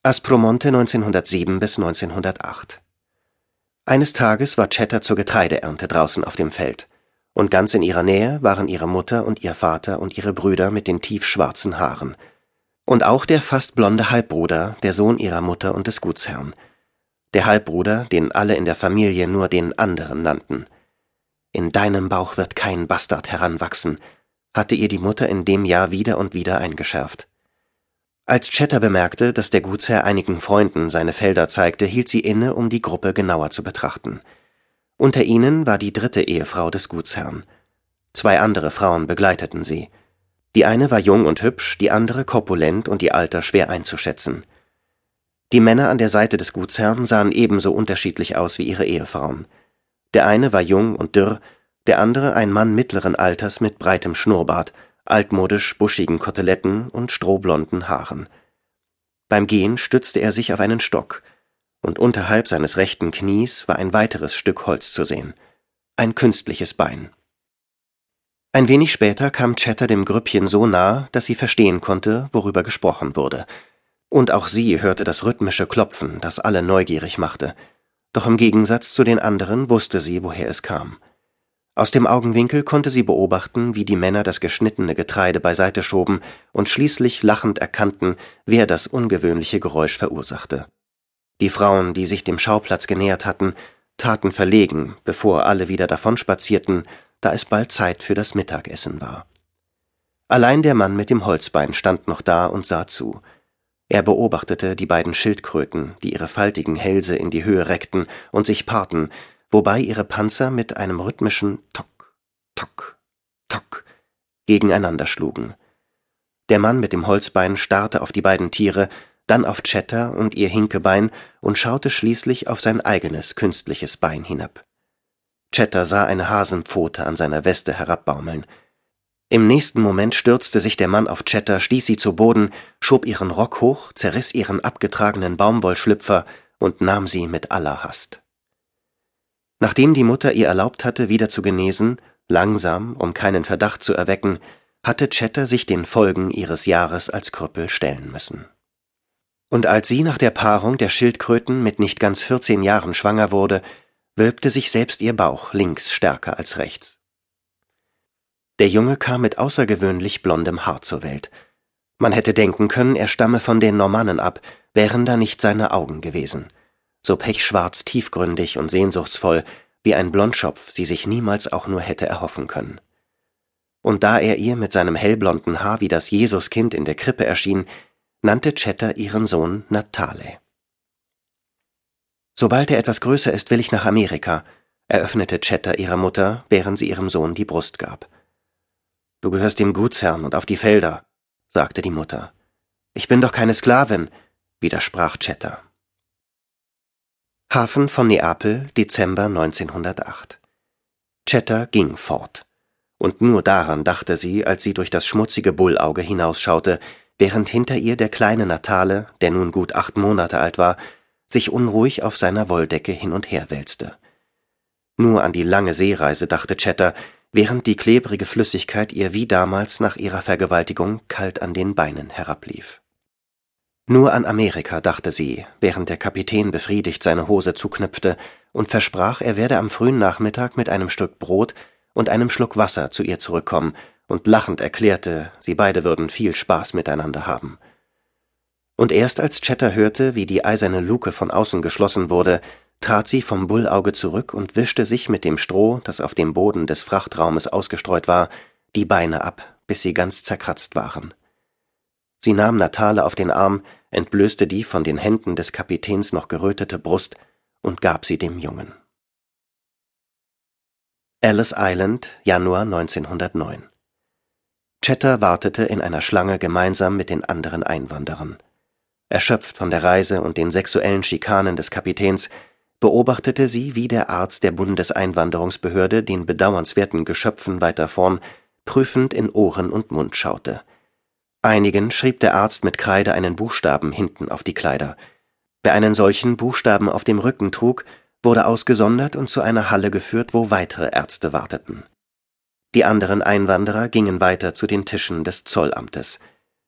Aspromonte 1907 bis 1908. Eines Tages war Chetta zur Getreideernte draußen auf dem Feld, und ganz in ihrer Nähe waren ihre Mutter und ihr Vater und ihre Brüder mit den tiefschwarzen Haaren. Und auch der fast blonde Halbbruder, der Sohn ihrer Mutter und des Gutsherrn. Der Halbbruder, den alle in der Familie nur den anderen nannten. »In deinem Bauch wird kein Bastard heranwachsen«, hatte ihr die Mutter in dem Jahr wieder und wieder eingeschärft. Als Chetta bemerkte, dass der Gutsherr einigen Freunden seine Felder zeigte, hielt sie inne, um die Gruppe genauer zu betrachten. Unter ihnen war die 3. Ehefrau des Gutsherrn. 2 andere Frauen begleiteten sie. Die eine war jung und hübsch, die andere korpulent und ihr Alter schwer einzuschätzen. Die Männer an der Seite des Gutsherrn sahen ebenso unterschiedlich aus wie ihre Ehefrauen. Der eine war jung und dürr, der andere ein Mann mittleren Alters mit breitem Schnurrbart, altmodisch buschigen Koteletten und strohblonden Haaren. Beim Gehen stützte er sich auf einen Stock, und unterhalb seines rechten Knies war ein weiteres Stück Holz zu sehen, ein künstliches Bein. Ein wenig später kam Chetta dem Grüppchen so nah, dass sie verstehen konnte, worüber gesprochen wurde, und auch sie hörte das rhythmische Klopfen, das alle neugierig machte, doch im Gegensatz zu den anderen wusste sie, woher es kam. Aus dem Augenwinkel konnte sie beobachten, wie die Männer das geschnittene Getreide beiseite schoben und schließlich lachend erkannten, wer das ungewöhnliche Geräusch verursachte. Die Frauen, die sich dem Schauplatz genähert hatten, taten verlegen, bevor alle wieder davonspazierten, da es bald Zeit für das Mittagessen war. Allein der Mann mit dem Holzbein stand noch da und sah zu. Er beobachtete die beiden Schildkröten, die ihre faltigen Hälse in die Höhe reckten und sich paarten, wobei ihre Panzer mit einem rhythmischen Tock, Tock, Tock gegeneinander schlugen. Der Mann mit dem Holzbein starrte auf die beiden Tiere, dann auf Chetta und ihr Hinkebein und schaute schließlich auf sein eigenes künstliches Bein hinab. Chetta sah eine Hasenpfote an seiner Weste herabbaumeln. Im nächsten Moment stürzte sich der Mann auf Chetta, stieß sie zu Boden, schob ihren Rock hoch, zerriss ihren abgetragenen Baumwollschlüpfer und nahm sie mit aller Hast. Nachdem die Mutter ihr erlaubt hatte, wieder zu genesen, langsam, um keinen Verdacht zu erwecken, hatte Chetta sich den Folgen ihres Jahres als Krüppel stellen müssen. Und als sie nach der Paarung der Schildkröten mit nicht ganz 14 Jahren schwanger wurde, wölbte sich selbst ihr Bauch links stärker als rechts. Der Junge kam mit außergewöhnlich blondem Haar zur Welt. Man hätte denken können, er stamme von den Normannen ab, wären da nicht seine Augen gewesen. So pechschwarz, tiefgründig und sehnsuchtsvoll, wie ein Blondschopf sie sich niemals auch nur hätte erhoffen können. Und da er ihr mit seinem hellblonden Haar wie das Jesuskind in der Krippe erschien, nannte Chetta ihren Sohn Natale. »Sobald er etwas größer ist, will ich nach Amerika«, eröffnete Chetta ihrer Mutter, während sie ihrem Sohn die Brust gab. »Du gehörst dem Gutsherrn und auf die Felder«, sagte die Mutter. »Ich bin doch keine Sklavin«, widersprach Chetta. Hafen von Neapel, Dezember 1908. Chetta ging fort. Und nur daran dachte sie, als sie durch das schmutzige Bullauge hinausschaute, während hinter ihr der kleine Natale, der nun gut 8 Monate alt war, sich unruhig auf seiner Wolldecke hin und her wälzte. Nur an die lange Seereise dachte Chetta, während die klebrige Flüssigkeit ihr wie damals nach ihrer Vergewaltigung kalt an den Beinen herablief. Nur an Amerika dachte sie, während der Kapitän befriedigt seine Hose zuknüpfte und versprach, er werde am frühen Nachmittag mit einem Stück Brot und einem Schluck Wasser zu ihr zurückkommen und lachend erklärte, sie beide würden viel Spaß miteinander haben. Und erst als Chetta hörte, wie die eiserne Luke von außen geschlossen wurde, trat sie vom Bullauge zurück und wischte sich mit dem Stroh, das auf dem Boden des Frachtraumes ausgestreut war, die Beine ab, bis sie ganz zerkratzt waren. Sie nahm Natale auf den Arm, entblößte die von den Händen des Kapitäns noch gerötete Brust und gab sie dem Jungen. Ellis Island, Januar 1909. Chetta wartete in einer Schlange gemeinsam mit den anderen Einwanderern. Erschöpft von der Reise und den sexuellen Schikanen des Kapitäns, beobachtete sie, wie der Arzt der Bundeseinwanderungsbehörde den bedauernswerten Geschöpfen weiter vorn prüfend in Ohren und Mund schaute. Einigen schrieb der Arzt mit Kreide einen Buchstaben hinten auf die Kleider. Wer einen solchen Buchstaben auf dem Rücken trug, wurde ausgesondert und zu einer Halle geführt, wo weitere Ärzte warteten. Die anderen Einwanderer gingen weiter zu den Tischen des Zollamtes.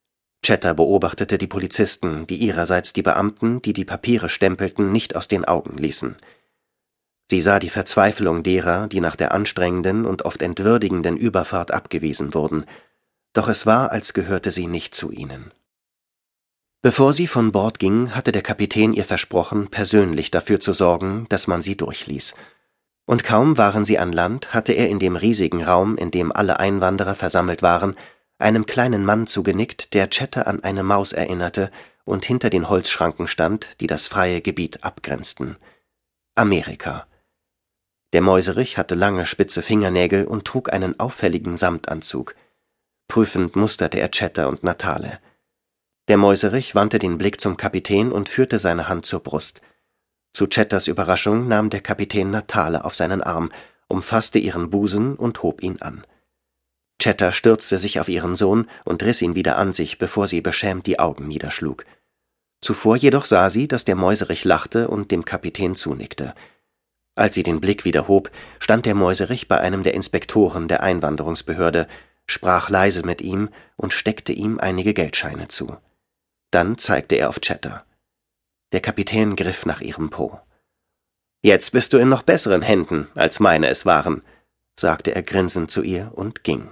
Chatter beobachtete die Polizisten, die ihrerseits die Beamten, die die Papiere stempelten, nicht aus den Augen ließen. Sie sah die Verzweiflung derer, die nach der anstrengenden und oft entwürdigenden Überfahrt abgewiesen wurden, doch es war, als gehörte sie nicht zu ihnen. Bevor sie von Bord ging, hatte der Kapitän ihr versprochen, persönlich dafür zu sorgen, dass man sie durchließ. Und kaum waren sie an Land, hatte er in dem riesigen Raum, in dem alle Einwanderer versammelt waren, einem kleinen Mann zugenickt, der Chatter an eine Maus erinnerte und hinter den Holzschranken stand, die das freie Gebiet abgrenzten. Amerika. Der Mäuserich hatte lange, spitze Fingernägel und trug einen auffälligen Samtanzug. Prüfend musterte er Chatter und Natale. Der Mäuserich wandte den Blick zum Kapitän und führte seine Hand zur Brust. Zu Chatters Überraschung nahm der Kapitän Natale auf seinen Arm, umfasste ihren Busen und hob ihn an. Chatter stürzte sich auf ihren Sohn und riss ihn wieder an sich, bevor sie beschämt die Augen niederschlug. Zuvor jedoch sah sie, dass der Mäuserich lachte und dem Kapitän zunickte. Als sie den Blick wieder hob, stand der Mäuserich bei einem der Inspektoren der Einwanderungsbehörde, sprach leise mit ihm und steckte ihm einige Geldscheine zu. Dann zeigte er auf Chatter. Der Kapitän griff nach ihrem Po. »Jetzt bist du in noch besseren Händen, als meine es waren«, sagte er grinsend zu ihr und ging.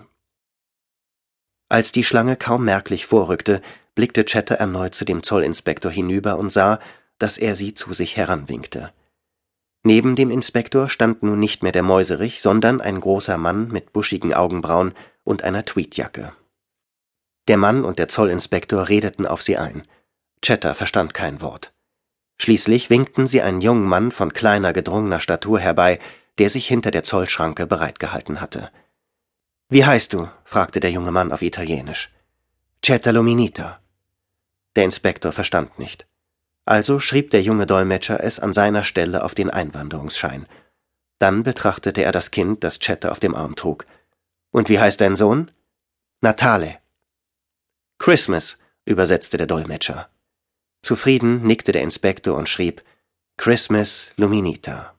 Als die Schlange kaum merklich vorrückte, blickte Chatter erneut zu dem Zollinspektor hinüber und sah, dass er sie zu sich heranwinkte. Neben dem Inspektor stand nun nicht mehr der Mäuserich, sondern ein großer Mann mit buschigen Augenbrauen und einer Tweedjacke. Der Mann und der Zollinspektor redeten auf sie ein. Chatter verstand kein Wort. Schließlich winkten sie einen jungen Mann von kleiner, gedrungener Statur herbei, der sich hinter der Zollschranke bereitgehalten hatte. »Wie heißt du?« fragte der junge Mann auf Italienisch. »Chatter Luminita.« Der Inspektor verstand nicht. Also schrieb der junge Dolmetscher es an seiner Stelle auf den Einwanderungsschein. Dann betrachtete er das Kind, das Chatter auf dem Arm trug. »Und wie heißt dein Sohn?« »Natale.« »Christmas«, übersetzte der Dolmetscher. Zufrieden nickte der Inspektor und schrieb »Christmas Luminita«.